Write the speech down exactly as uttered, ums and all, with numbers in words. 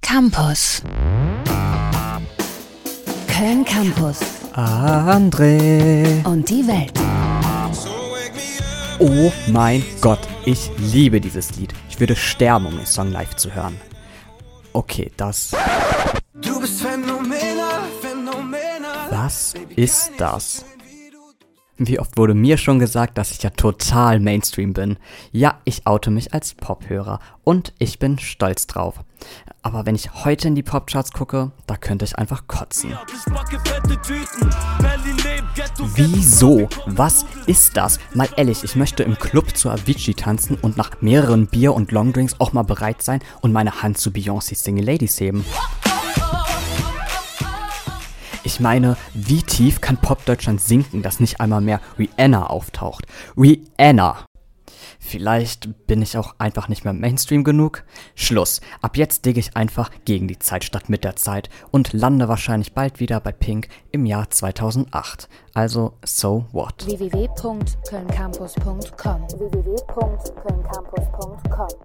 Campus. Köln Campus. André. Und die Welt. Oh mein Gott, ich liebe dieses Lied. Ich würde sterben, um den Song live zu hören. Okay, das... Du bist phänomenal, phänomenal. Was ist das? Wie oft wurde mir schon gesagt, dass ich ja total Mainstream bin. Ja, ich oute mich als Pophörer und ich bin stolz drauf. Aber wenn ich heute in die Popcharts gucke, da könnte ich einfach kotzen. Wieso? Was ist das? Mal ehrlich, ich möchte im Club zu Avicii tanzen und nach mehreren Bier und Longdrinks auch mal bereit sein und meine Hand zu Beyoncé's Single Ladies heben. Ich meine, wie tief kann Popdeutschland sinken, dass nicht einmal mehr Rihanna auftaucht? Rihanna! Vielleicht bin ich auch einfach nicht mehr Mainstream genug? Schluss. Ab jetzt digge ich einfach gegen die Zeit statt mit der Zeit und lande wahrscheinlich bald wieder bei Pink im Jahr zweitausendacht. Also, so what? w w w punkt köln campus punkt com w w w punkt köln campus punkt com